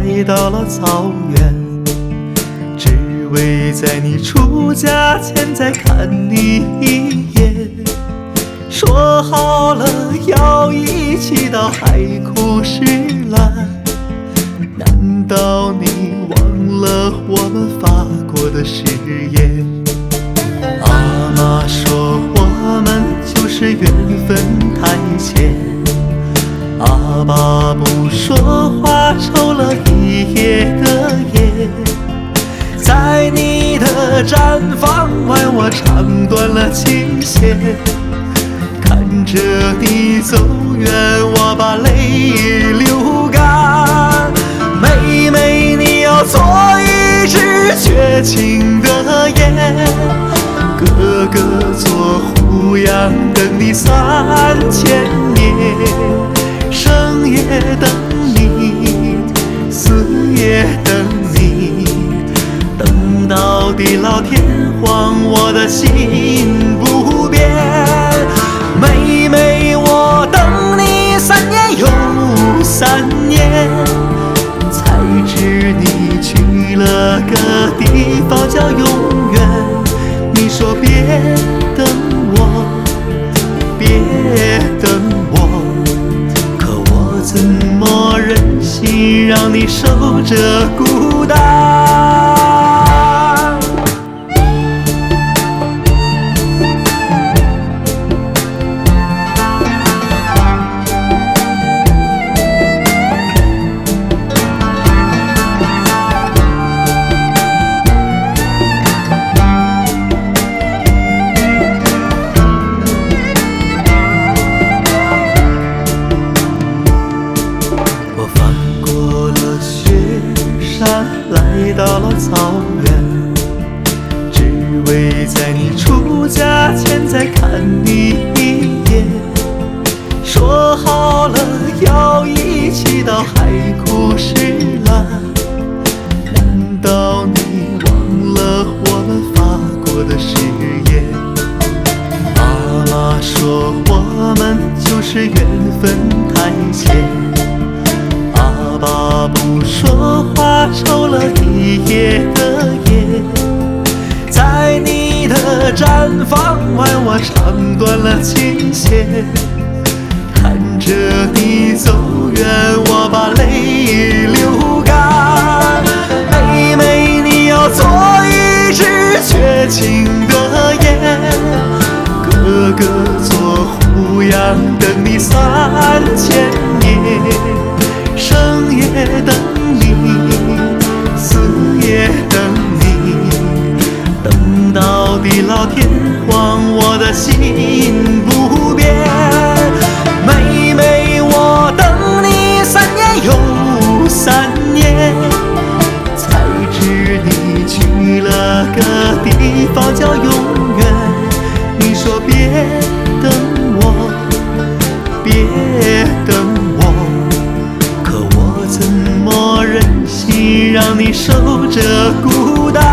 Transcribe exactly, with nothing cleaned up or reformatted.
来到了草原，只为在你出嫁前再看你一眼。说好了要一起到海枯石烂，难道你忘了我们发过的誓言？阿妈说我们就是缘分太浅，阿爸不说话抽了一夜的烟，在你的毡房外我唱断了琴弦，看着你走远我把泪流干。妹妹你要做一只绝情的雁，哥哥做胡杨等你三千年，生也等你，死也等你，等到地老天荒我的心不变。妹妹我等你三年又三年，才知你去了个地方叫永远。你说别等我，别等我，可我怎么忍心让你守着孤单？来到了草原，只为在你出嫁前再看你一眼。说好了要一起到海枯石烂，难道你忘了我们发过的誓言？妈妈说我们就是缘分太浅，阿爸不说话抽了一夜的烟，在你的毡房外我唱断了琴弦，看着你走远我把泪流干。妹妹你要做一只绝情的雁，哥哥做胡杨等你三千年，生也等你，死也等你，等到地老天荒我的心不变。妹妹我等你三年又三年，才知你去了个地方叫永远。你说别等我，别等我，可我怎么忍心让你守着孤单？